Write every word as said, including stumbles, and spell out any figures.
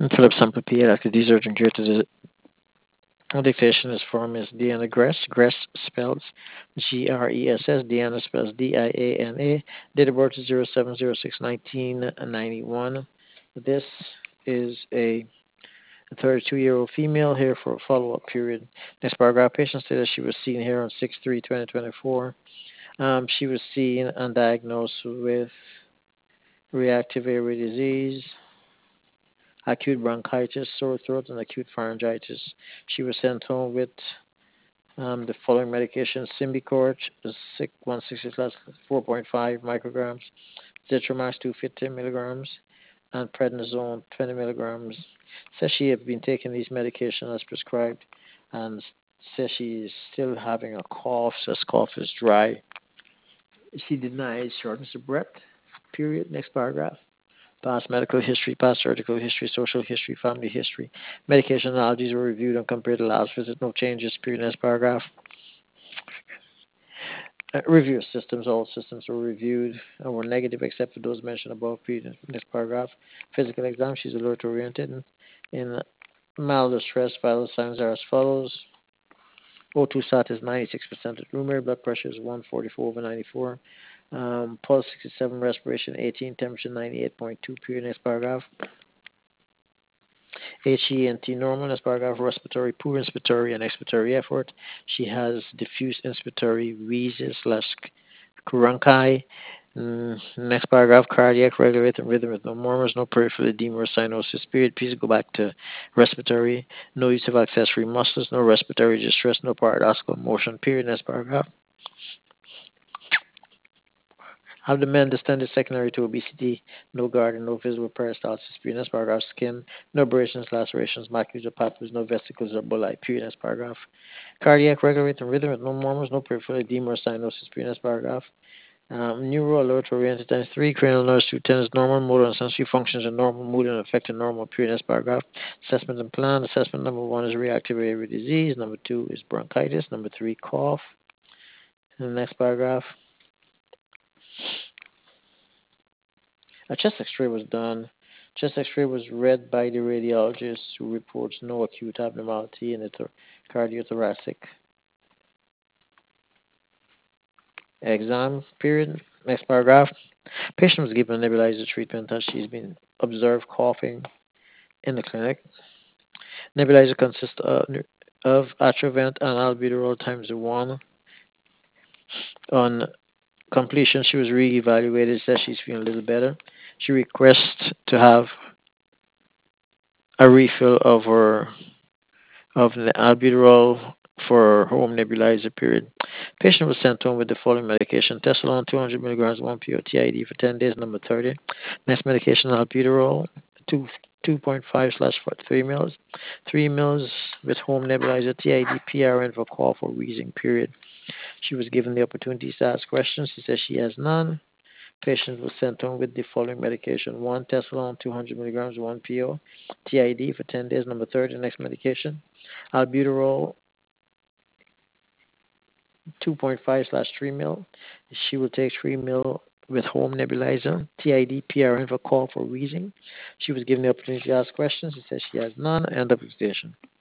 Philip Sample P. After these urgent due to the dictation, his form is Diana Gress. Gress spells G R E S S. Diana spells D I A N A. Date of birth is zero seven zero six nineteen ninety-one. This is a thirty-two-year-old female here for a follow-up period. Next paragraph, patient stated she was seen here on six three twenty twenty-four. Um, she was seen and diagnosed with reactive airway disease, acute bronchitis, sore throat, and acute pharyngitis. She was sent home with um, the following medication: Symbicort, one sixty plus four point five micrograms, Zithromax two hundred fifty milligrams, and prednisone twenty milligrams. Says she had been taking these medications as prescribed, and says she is still having a cough. Says cough is dry. She denies shortness of breath. Period. Next paragraph. Past medical history, past surgical history, social history, family history. Medication allergies were reviewed and compared to last visit. No changes. Period. Next paragraph. Uh, review of systems. All systems were reviewed and were negative except for those mentioned above. Period. Next paragraph. Physical exam. She's alert oriented. In, in mild distress, vital signs are as follows. O two sat is ninety-six percent at room air. Blood pressure is one forty-four over ninety-four. Um, pulse sixty-seven, respiration eighteen, temperature ninety-eight point two. Period. Next paragraph. H E N T normal. Next paragraph. Respiratory, poor inspiratory and expiratory effort. She has diffuse inspiratory wheezes slash Kurunkai. Mm, next paragraph, cardiac, regular rhythm, rhythm with no murmurs, no peripheral edema or cyanosis. Period. Please go back to respiratory. No use of accessory muscles, no respiratory distress, no paradoxical motion. Period. Next paragraph. Have the men distended secondary to obesity, no garden, no visible peristalsis. Period. Next paragraph. Skin, no abrasions, lacerations, macules or papules, no vesicles or bullae. Period. Next paragraph. Cardiac, regular rhythm, rhythm with no murmurs, no peripheral edema or cyanosis. Period. Next paragraph. Um, neural alert oriented times three, cranial nerves two ten is normal, motor and sensory functions are normal, mood and affected normal. Period. Next paragraph. Assessment and plan. Assessment number one is reactive airway disease. Number two is bronchitis. Number three, cough. In the next paragraph, a chest X-ray was done. Chest X-ray was read by the radiologist who reports no acute abnormality in the th- cardiothoracic exam. Period. Next paragraph. Patient was given nebulizer treatment as she's been observed coughing in the clinic. Nebulizer consists of, of Atrovent and albuterol times one. On completion, she was re-evaluated, says she's feeling a little better. She requests to have a refill of her of the albuterol for home nebulizer period. Patient was sent home with the following medication: Tesalon two hundred milligrams one P O T I D for ten days, number thirty. Next medication, albuterol two. 2.5 slash three mils, three mils with home nebulizer, T I D, P R N for cough or wheezing period. She was given the opportunity to ask questions. She says she has none. Patient was sent home with the following medication: one Tesalon two hundred milligrams one P O, T I D for ten days, number thirty. Next medication, albuterol two point five slash three mil. She will take three mil with home nebulizer, T I D, P R N for cough or wheezing. She was given the opportunity to ask questions. She says she has none. End of excitation.